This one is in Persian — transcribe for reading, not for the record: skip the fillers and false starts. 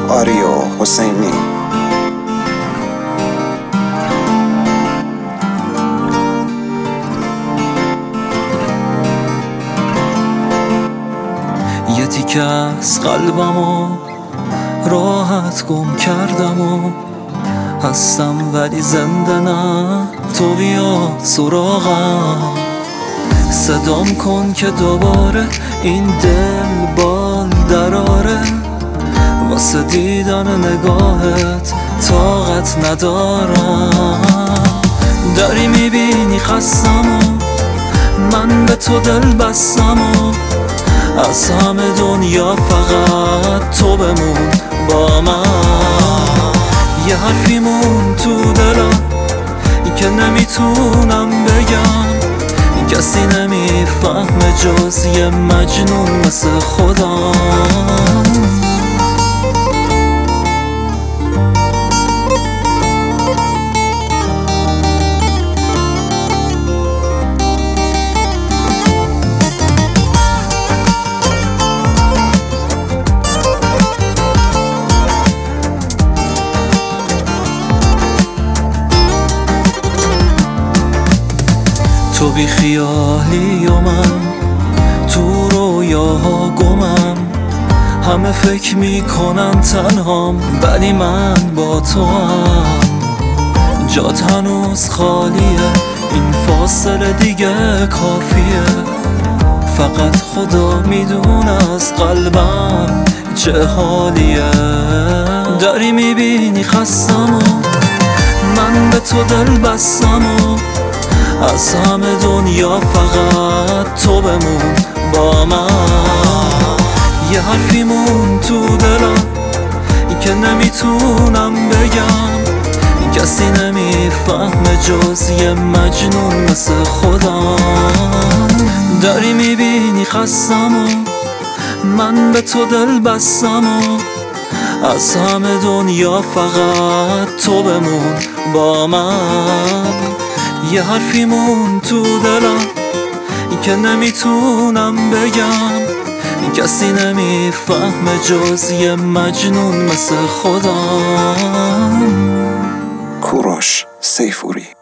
آریو حسینی. یه تیکه از قلبمو راحت گم کردم و هستم ولی زنده نه، تو بیا سراغم. صدام کن که دوباره این دل بال دراره، واسه دیدن نگاهت طاقت ندارم. داری میبینی خستم و من به تو دل بستم و از همه دنیا فقط تو بمون با من. یه حرفی مون تو دلم که نمیتونم بگم، کسی نمیفهمه جز یه مجنون مثل خودم. تو بی خیالی و من تو رویاها گمم، همه فکر میکنن تنهام ولی من با تو هم. جات هنوز خالیه، این فاصله دیگه کافیه، فقط خدا میدونه از قلبم چه حالیه. داری میبینی خستم و من به تو دل بستم و از همه دنیا فقط تو بمون با من. یه حرفی مون تو دلم که نمیتونم بگم، کسی نمیفهمه جز یه مجنون مثل خودم. داری میبینی خستم و من به تو دل بستم و از همه دنیا فقط تو بمون با من. یه حرفی مون تو دلم که نمیتونم بگم، کسی نمیفهمه جز یه مجنون مثل خودم. کوروش سیفوری.